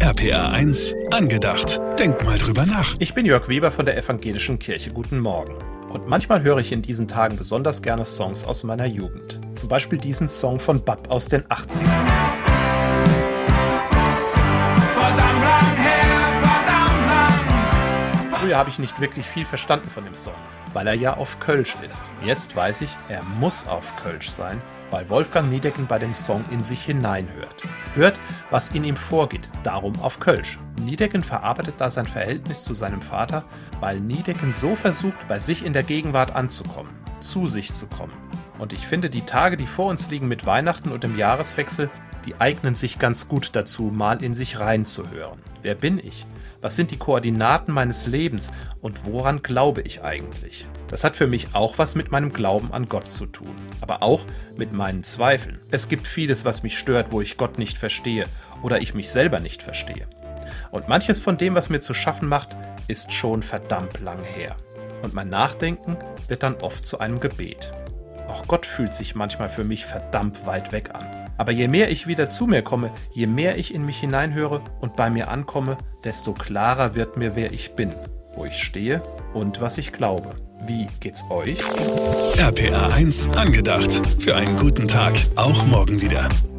RPR 1 angedacht. Denk mal drüber nach. Ich bin Jörg Weber von der Evangelischen Kirche. Guten Morgen. Und manchmal höre ich in diesen Tagen besonders gerne Songs aus meiner Jugend. Zum Beispiel diesen Song von Bab aus den 80ern. Verdammt lang her, verdammt lang. Früher habe ich nicht wirklich viel verstanden von dem Song, weil er ja auf Kölsch ist. Jetzt weiß ich, er muss auf Kölsch sein, weil Wolfgang Niedecken bei dem Song in sich hineinhört. Hört, was in ihm vorgeht, darum auf Kölsch. Niedecken verarbeitet da sein Verhältnis zu seinem Vater, weil Niedecken so versucht, bei sich in der Gegenwart anzukommen, zu sich zu kommen. Und ich finde, die Tage, die vor uns liegen mit Weihnachten und dem Jahreswechsel, die eignen sich ganz gut dazu, mal in sich reinzuhören. Wer bin ich? Was sind die Koordinaten meines Lebens und woran glaube ich eigentlich? Das hat für mich auch was mit meinem Glauben an Gott zu tun, aber auch mit meinen Zweifeln. Es gibt vieles, was mich stört, wo ich Gott nicht verstehe oder ich mich selber nicht verstehe. Und manches von dem, was mir zu schaffen macht, ist schon verdammt lang her. Und mein Nachdenken wird dann oft zu einem Gebet. Auch Gott fühlt sich manchmal für mich verdammt weit weg an. Aber je mehr ich wieder zu mir komme, je mehr ich in mich hineinhöre und bei mir ankomme, desto klarer wird mir, wer ich bin, wo ich stehe und was ich glaube. Wie geht's euch? RPR 1 angedacht. Für einen guten Tag, auch morgen wieder.